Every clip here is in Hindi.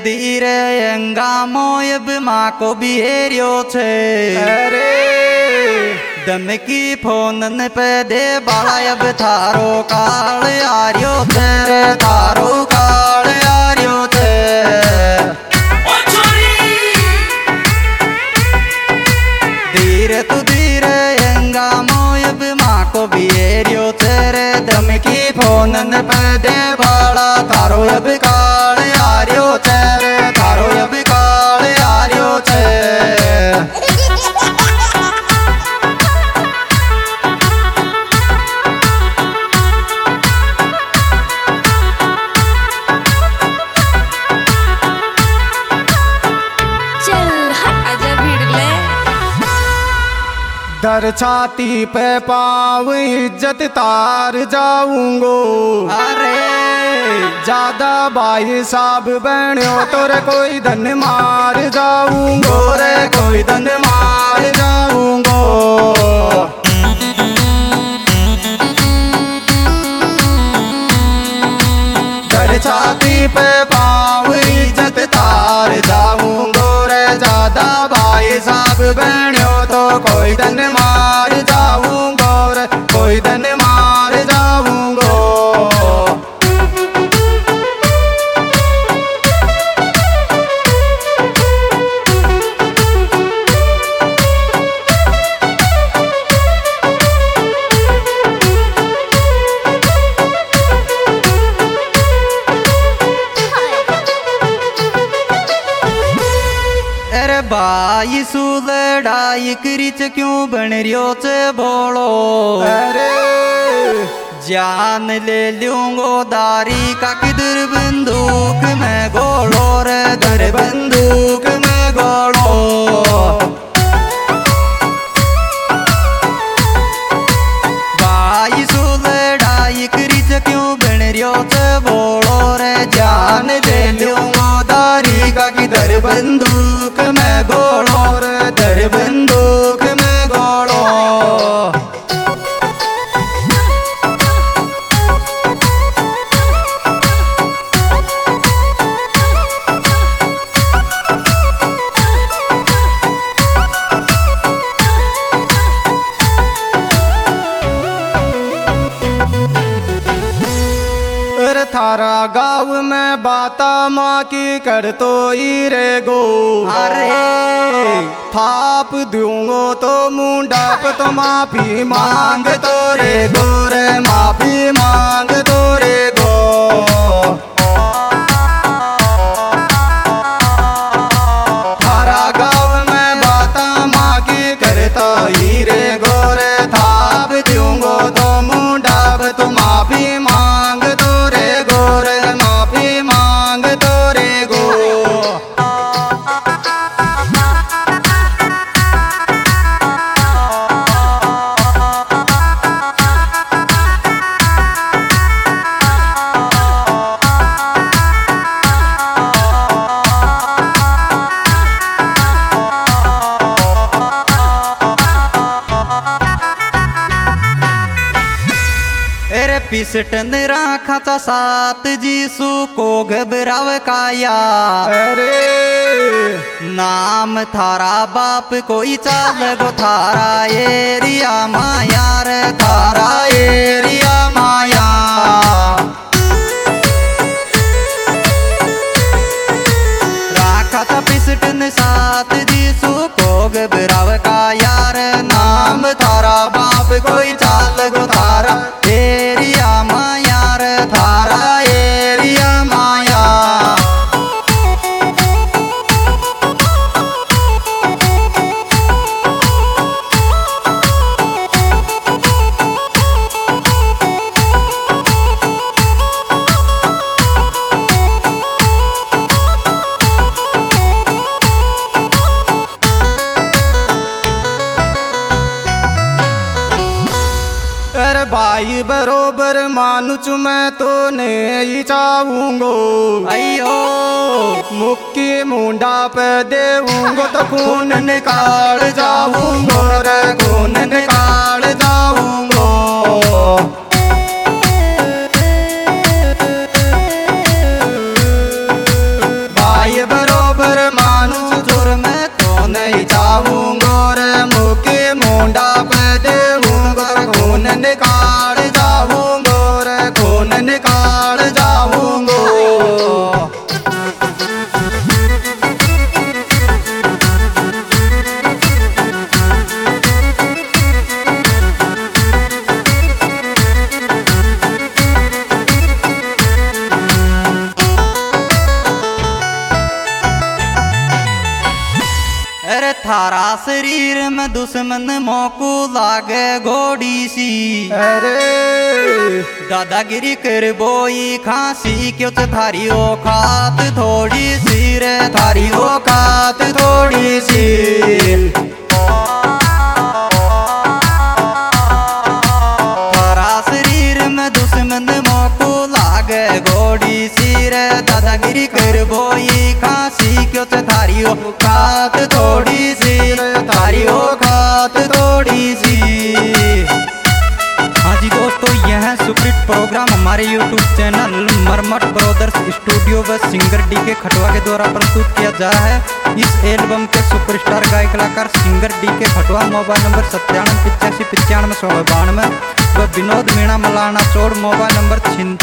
धीरे अंगामो अब माँ को बिहेरियो छे। अरे धमकी फोन पे दे बाला अब थारो काल आर्यो थे रे, थारो काल आर्यो थे। धीरे तू धीरे अंगामो अब माँ को बिहेरियो थे रे, धमकी फोन पे दे बाला थारो अब काल आर्यो थे रे, थारो अब काल आर्यो थे। दर छाती पे पाव इज्जत तार जाऊंगो। अरे ज्यादा भाई साहब बहनों तोरे कोई धन मार जाऊंगो रे, कोई धन मार जाऊंगो। दर छाती पे पाव इज्जत तार जाऊंगो रे, ज्यादा भाई साहब बहनों तो कोई धन मार जाऊंगो रे, कोई धन मार जाऊंगो। अरे भाई सु लड़ाई करीच क्यों बन रियो चे बोलो। अरे जान ले लूंगो दारी का किधर बंदूक में गोलो रे, दर बंदूक में गोलो। भाई सु लड़ाई करीच क्यों बन रियो चे बोलो रे, जान ले लूंगो दारी का किधर बंदूक में गोलो रे, दर बंदूक में गोलो। थारा गाँव में बाता माँ की कर तो ही रे गो। अरे थाप दूंगो तो मुंडा पे तो माफी मांग तो रे गो रे, माफी मांग तो रे गो। थारा गाँव में बाता माँ की कर तो ही रे गो रे, थाप दूंगो तो मुंडा पे तो माफी मांग तो रे गो रे, माफी मांग तो रे गो। अरे पिसटन राखा था सात जीसु को घबराव काया। अरे नाम थारा बाप कोई चाल गो थारा एरिया माया रे, थारा एरिया माया। राखा था पिसटन सात जीसु को घबराव काया रे, नाम थारा बाप कोई चाल गो थारा एरिया माया रे, थारा एरिया माया। भाई बरोबर मानुच मैं तो नहीं चाहूंगो। अयो मुक्की मुंडा पे देऊंगो तो खून निकाल जाऊंगो रे, खून निकाल जाऊंगो। भाई अरे थारा शरीर में दुश्मन मोकू लागे घोड़ी सी। अरे दादागिरी कर बोई खांसी क्यों थारी औकात थोड़ी सी रे, थारी औकात थोड़ी सी। थारा शरीर में दुश्मन मोकू लागे घोड़ी सी रे, दादागिरी कर बोई खांसी क्यों थारी औकात थोड़ी सी, थारी औकात थोड़ी सी। हाँ जी दोस्तों, यह सुपरहिट प्रोग्राम हमारे YouTube channel Marmat brothers studio व सिंगर डीके खटवा के द्वारा प्रस्तुत किया जा रहा है। इस एल्बम के सुपरस्टार गायक कलाकार singer DK Khatwa, mobile number 978595 व विनोद मीणा मलाना चोड़, मोबाइल नंबर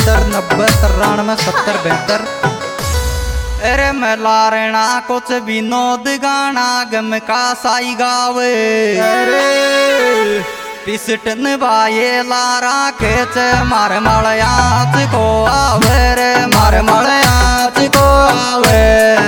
7690937072। अरे मलारणा कुछ विनोद गाना गम का साई गावे। अरे पिसटन बाये लारा खेच मार मलयाच को आवे रे, मार मलयाच को आवे।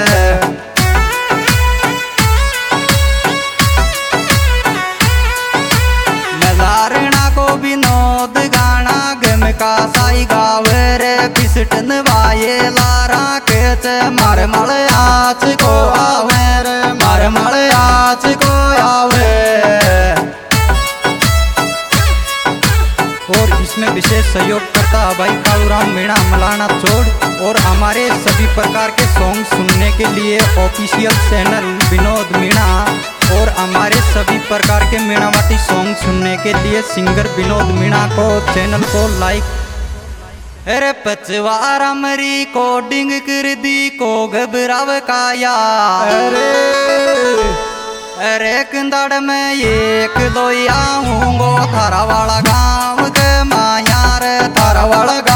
मलारणा को विनोद गाना गम का साई गावे रे, पिसटन बाये लारा खेच मार मलयाच को आवे रे, मार मलयाच को आवे। और इसमें विशेष सहयोग करता भाई कालूराम मीणा मलाना चोड़। और हमारे सभी प्रकार के सॉन्ग सुनने के लिए ऑफिशियल चैनल विनोद मीणा, और हमारे सभी प्रकार के मीणावाटी सॉन्ग सुनने के लिए सिंगर विनोद मीणा को चैनल को लाइक। अरे पचवारा मरी कोडिंग कर दी को घबराव काया। अरे कंदड़ में एक लोया हूँगो थारा वाला गाँव के मायार, थारा वाला